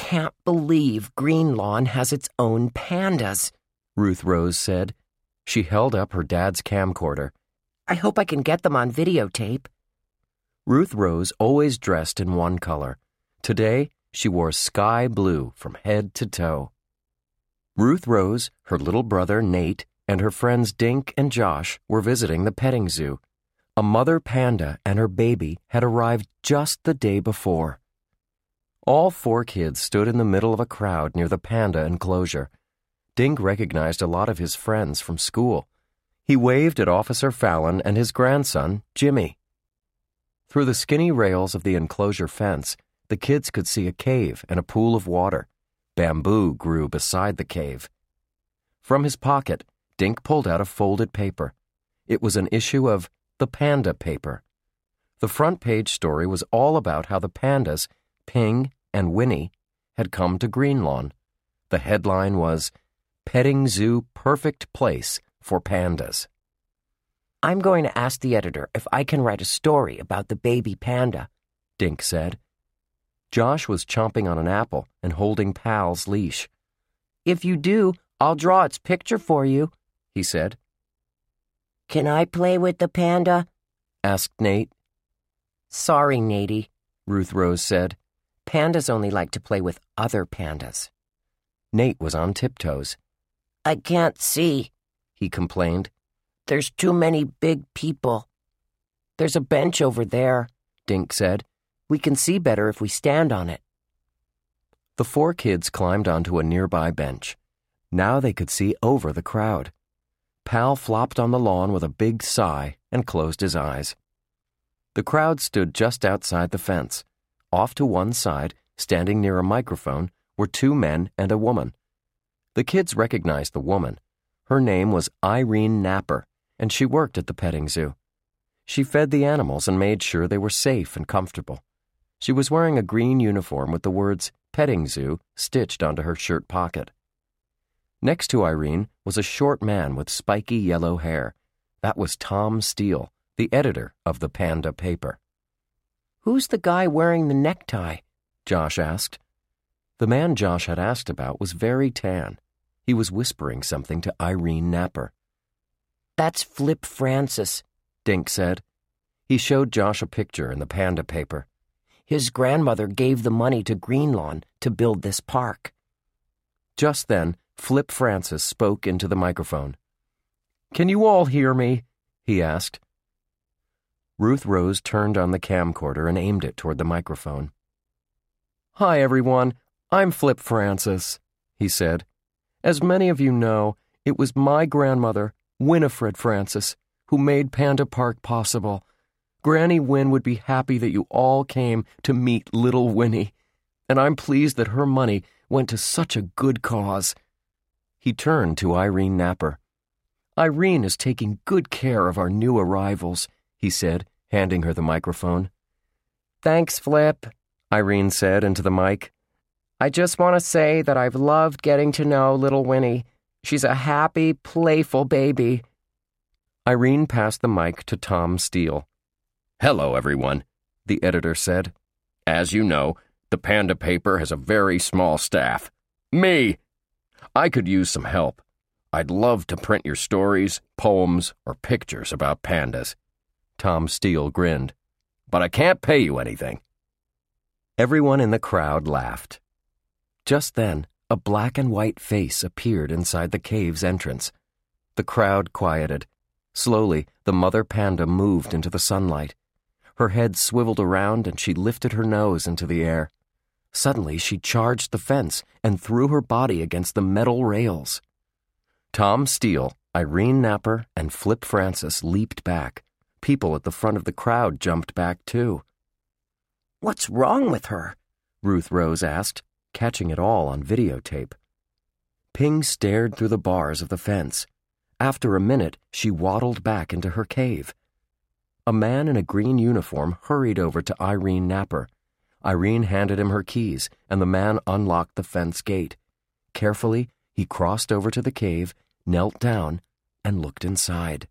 can't believe Green Lawn has its own pandas, Ruth Rose said. She held up her dad's camcorder. I hope I can get them on videotape. Ruth Rose always dressed in one color. Today, she wore sky blue from head to toe. Ruth Rose, her little brother Nate, and her friends Dink and Josh were visiting the petting zoo. A mother panda and her baby had arrived just the day before. All 4 kids stood in the middle of a crowd near the panda enclosure. Dink recognized a lot of his friends from school. He waved at Officer Fallon and his grandson, Jimmy. Through the skinny rails of the enclosure fence, the kids could see a cave and a pool of water. Bamboo grew beside the cave. From his pocket, Dink pulled out a folded paper. It was an issue of The Panda Paper. The front page story was all about how the pandas, Ping and Winnie, had come to Green Lawn. The headline was, Petting Zoo Perfect Place for Pandas. I'm going to ask the editor if I can write a story about the baby panda, Dink said. Josh was chomping on an apple and holding Pal's leash. If you do, I'll draw its picture for you, he said. Can I play with the panda? Asked Nate. Sorry, Natey, Ruth Rose said. Pandas only like to play with other pandas. Nate was on tiptoes. I can't see, he complained. There's too many big people. There's a bench over there, Dink said. We can see better if we stand on it. The 4 kids climbed onto a nearby bench. Now they could see over the crowd. Pal flopped on the lawn with a big sigh and closed his eyes. The crowd stood just outside the fence. Off to one side, standing near a microphone, were 2 men and a woman. The kids recognized the woman. Her name was Irene Napper, and she worked at the petting zoo. She fed the animals and made sure they were safe and comfortable. She was wearing a green uniform with the words Petting Zoo stitched onto her shirt pocket. Next to Irene was a short man with spiky yellow hair. That was Tom Steele, the editor of the Panda Paper. Who's the guy wearing the necktie? Josh asked. The man Josh had asked about was very tan. He was whispering something to Irene Napper. That's Flip Francis, Dink said. He showed Josh a picture in the Panda Paper. His grandmother gave the money to Green Lawn to build this park. Just then, Flip Francis spoke into the microphone. Can you all hear me? He asked. Ruth Rose turned on the camcorder and aimed it toward the microphone. Hi, everyone. I'm Flip Francis, he said. As many of you know, it was my grandmother, Winifred Francis, who made Panda Park possible. Granny Win would be happy that you all came to meet little Winnie, and I'm pleased that her money went to such a good cause. He turned to Irene Napper. Irene is taking good care of our new arrivals, he said, handing her the microphone. Thanks, Flip, Irene said into the mic. I just want to say that I've loved getting to know little Winnie. She's a happy, playful baby. Irene passed the mic to Tom Steele. Hello, everyone, the editor said. As you know, the Panda Paper has a very small staff. Me! I could use some help. I'd love to print your stories, poems, or pictures about pandas. Tom Steele grinned. But I can't pay you anything. Everyone in the crowd laughed. Just then, a black and white face appeared inside the cave's entrance. The crowd quieted. Slowly, the mother panda moved into the sunlight. Her head swiveled around and she lifted her nose into the air. Suddenly, she charged the fence and threw her body against the metal rails. Tom Steele, Irene Napper, and Flip Francis leaped back. People at the front of the crowd jumped back, too. What's wrong with her? Ruth Rose asked, catching it all on videotape. Ping stared through the bars of the fence. After a minute, she waddled back into her cave. A man in a green uniform hurried over to Irene Napper. Irene handed him her keys, and the man unlocked the fence gate. Carefully, he crossed over to the cave, knelt down, and looked inside.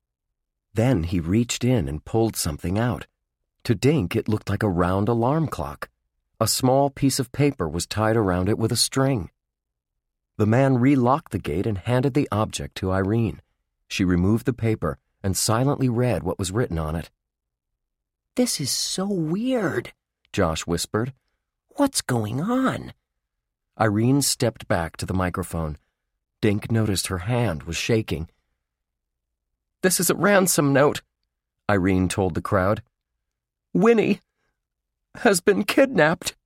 Then he reached in and pulled something out. To Dink, it looked like a round alarm clock. A small piece of paper was tied around it with a string. The man relocked the gate and handed the object to Irene. She removed the paper and silently read what was written on it. "This is so weird," Josh whispered. "What's going on?" Irene stepped back to the microphone. Dink noticed her hand was shaking. "This is a ransom note," Irene told the crowd. "Winnie has been kidnapped."